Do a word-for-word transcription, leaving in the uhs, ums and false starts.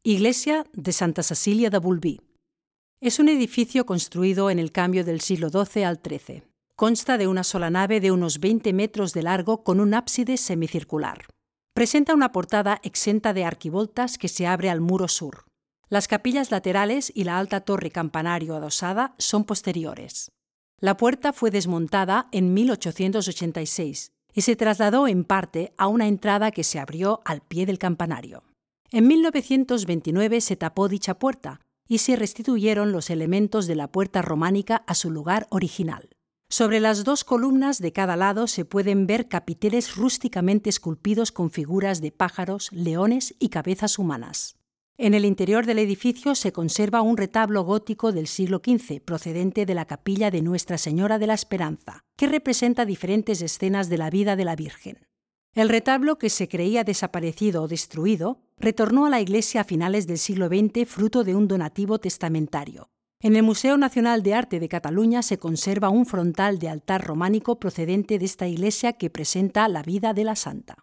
Iglesia de Santa Cecilia de Bolvir. Es un edificio construido en el cambio del siglo doce al trece. Consta de una sola nave de unos veinte metros de largo con un ábside semicircular. Presenta una portada exenta de arquivoltas que se abre al muro sur. Las capillas laterales y la alta torre campanario adosada son posteriores. La puerta fue desmontada en mil ochocientos ochenta y seis y se trasladó en parte a una entrada que se abrió al pie del campanario. En mil novecientos veintinueve se tapó dicha puerta y se restituyeron los elementos de la puerta románica a su lugar original. Sobre las dos columnas de cada lado se pueden ver capiteles rústicamente esculpidos con figuras de pájaros, leones y cabezas humanas. En el interior del edificio se conserva un retablo gótico del siglo quince, procedente de la capilla de Nuestra Señora de la Esperanza, que representa diferentes escenas de la vida de la Virgen. El retablo, que se creía desaparecido o destruido, retornó a la iglesia a finales del siglo veinte fruto de un donativo testamentario. En el Museo Nacional de Arte de Cataluña se conserva un frontal de altar románico procedente de esta iglesia que presenta la vida de la santa.